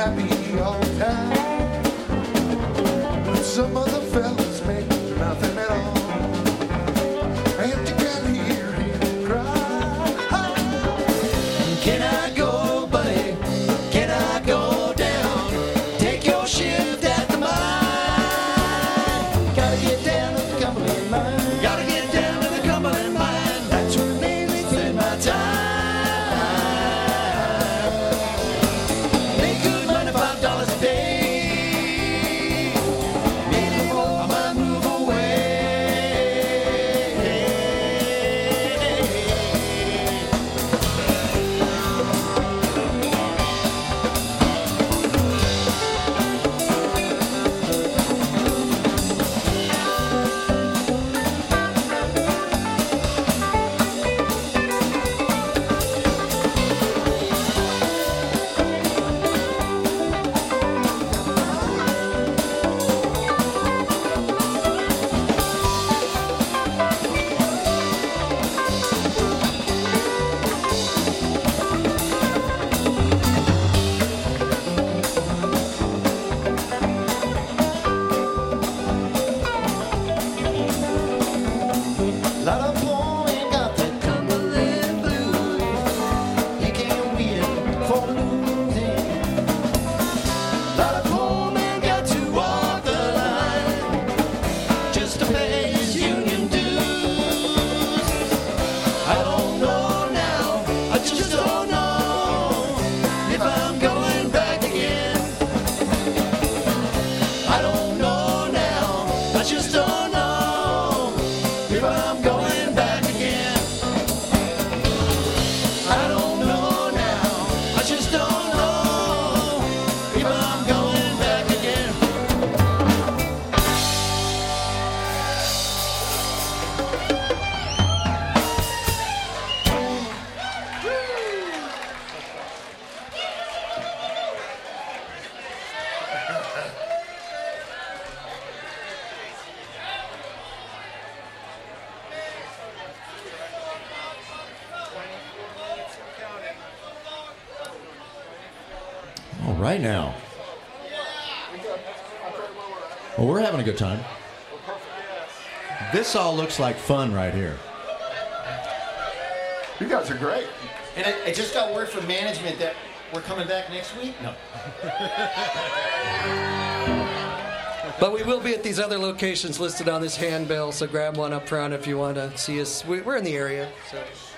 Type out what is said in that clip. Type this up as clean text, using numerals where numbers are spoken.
happy all the time. But some other fellas make nothing at all. And you can hear him cry. Can I go, buddy? Can I go down? Take your shift at the mine. Gotta get down to the Cumberland mine. Gotta get down to the Cumberland mine. That's where I mainly spend my time. Make good money, $5 a day. Maybe more, I might move away. Lot of poor man got that Cumberland blues. He can't win for losing. Lot of poor man got to walk the line just to pay his union dues. I don't know now, I just don't know if I'm going back again. I don't know now, I just don't know if I'm going back again. I don't know now, I just don't know if I'm going back again. All right now. Well, we're having a good time. This all looks like fun right here. You guys are great. And I just got word from management that we're coming back next week. No. But we will be at these other locations listed on this handbill, so grab one up front if you want to see us. We're in the area, so.